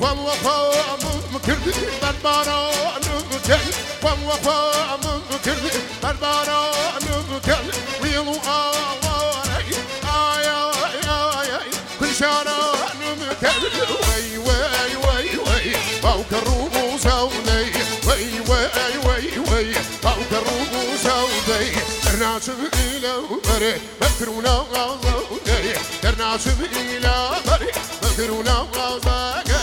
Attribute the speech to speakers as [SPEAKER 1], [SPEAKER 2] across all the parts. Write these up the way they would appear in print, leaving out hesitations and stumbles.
[SPEAKER 1] ووفا مكردي برباران مكان ووفا مكردي برباران مكان ويلو آواري آي آي آي آي كل شاران مكان وي وي وي وي فوق الرؤوس ودي وي وي وي وي فوق الرؤوس ودي درناشم إلى بري مكرونا غازودي درناشم إلى بري مكرونا غازودي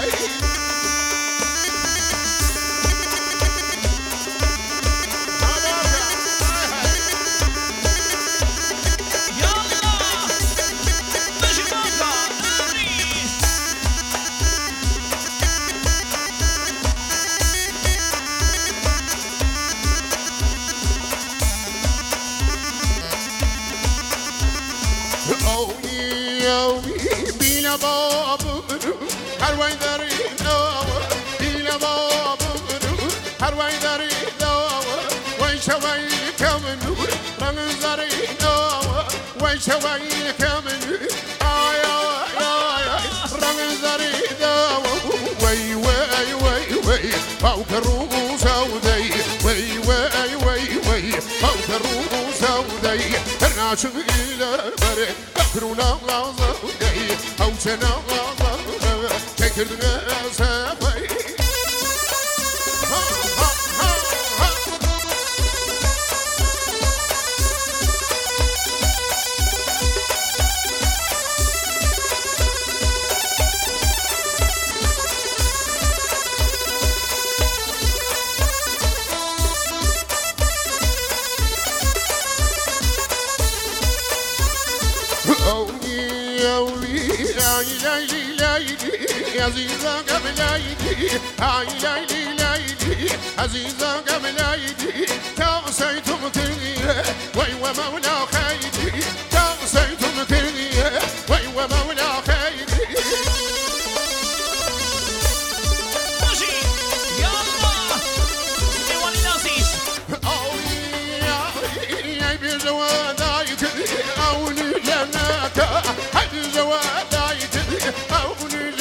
[SPEAKER 1] بينا باب هروي داري دوا بينا باب هروي داري دوا ويشوي كمن رمزاري دوا ويشوي كمن آي آي آي رمزاري دوا وي وي وي وي فوق الرؤوس ودي وي وي وي وي فوق الرؤوس ودي ترناش إلى بري مكرونا غازودي أو سنا غازودي تكرنا سافي عزيزة قبل عيدي هاي ليلي ليلي عزيزة قبل عيدي تعصيتم كلية ويوى مولا خيدي تعصيتم كلية ويوى مولا خيدي
[SPEAKER 2] ماشي يلا ايوان العزيز
[SPEAKER 1] يا بجواد عيدي او لجناك هاي بجواد عيدي او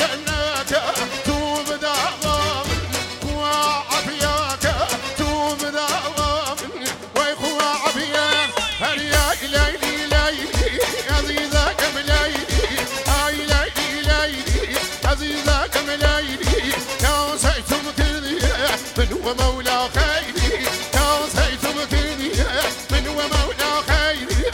[SPEAKER 1] ومولى خيري توصيتم كني من ومولى خيري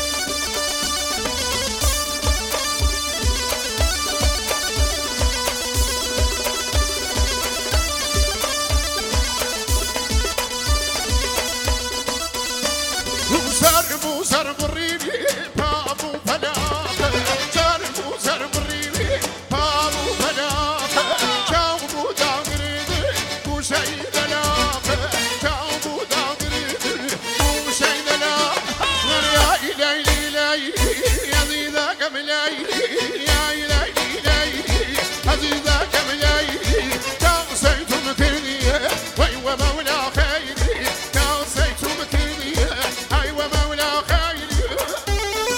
[SPEAKER 1] سرب الريبي بابو فلاخ سرب الريبي بابو فلاخ جاوبوا داغريدي وشي دلاخ جاوبوا داغريدي وشي دلاخ يا إلهي إلهي يا زيدا كملاي يا إلهي إلهي عزيزا كملاي توصيتم كني ويوى مولا خيري توصيتم كني أيوة مولا خيري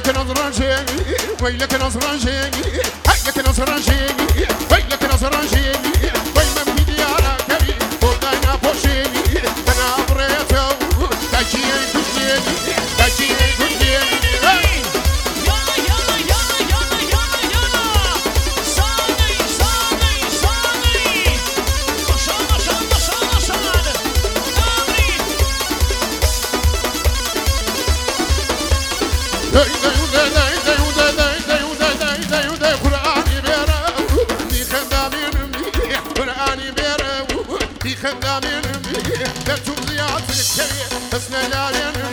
[SPEAKER 1] ويلك نظرة جاني ويلك نظرة جاني هيك نظرة جاني ويلك نظرة جاني وين ما في ديارك كبي وداينا بوشيني انا بريته تاجيني كوشيني تاجيني كوشيني خدامين لا تزيات الكريه بس لا